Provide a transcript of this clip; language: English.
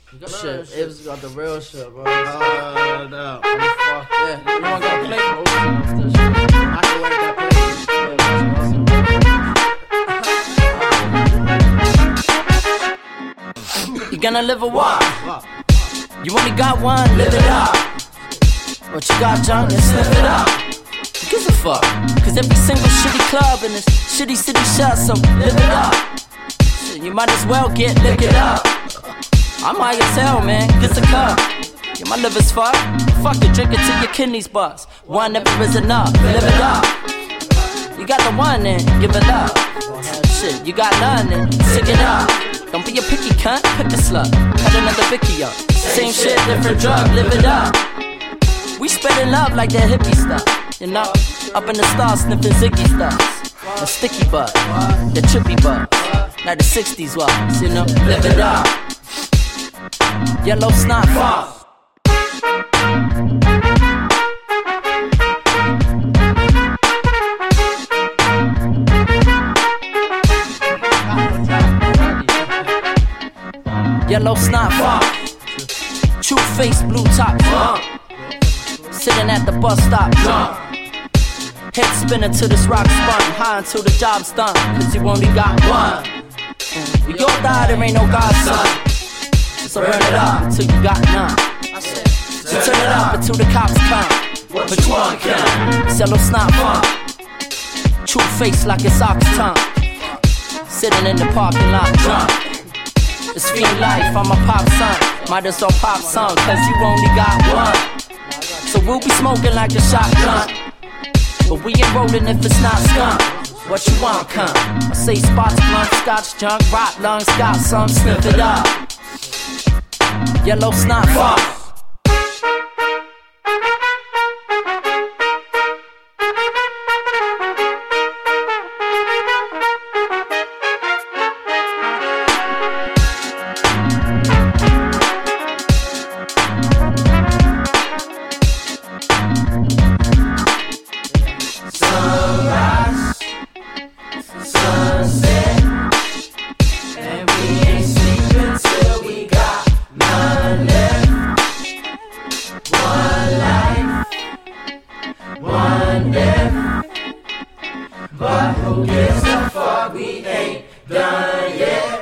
Shit, Ibs got the real shit, bro. No. Fuck yeah. You wanna go play? I can work that You gonna live a walk. You only got one, live it up. What you got, junk, and sniff it up. Who gives a fuck? Cause every single shitty club in this shitty city shut, so live it up. Shit, you might as well get lick it up. I'm high as hell, man, get a cup. Yeah, my liver's fucked. Fuck it, drink it till your kidneys bust. One never is enough, live it up. You got the one, then give it up. Shit, you got none, then stick it up. Don't be a picky cunt, pick a slut. Cut another Vicky up. Same shit, different drug, live it up. We spreading love like that hippie stuff. You know, up in the stars, sniffing Ziggy stuff. The sticky buzz, the trippy buzz. Like the 60s was, you know, live it up. Yellow snot fall. Yellow snot fall. True face, blue top drunk. Sitting at the bus stop drunk. Head spinning till this rock spun. High until the job's done. Cause you only got one. We all die, there ain't no godson. So burn it up until you got none. So turn it up until the cops come. But you one can. Yellow snot fun. True face like it's ox tongue. Sitting in the parking lot drunk. It's fiend life, I'm a pop son. Might as well pop some, cause you only got one. So we'll be smoking like a shotgun. But we ain't rolling if it's not skunk. What you want, come? I say spots, blunt, scotch, junk, rot lungs, got some, sniff it up. Yellow snot fall. But who gives a fuck? We ain't done yet.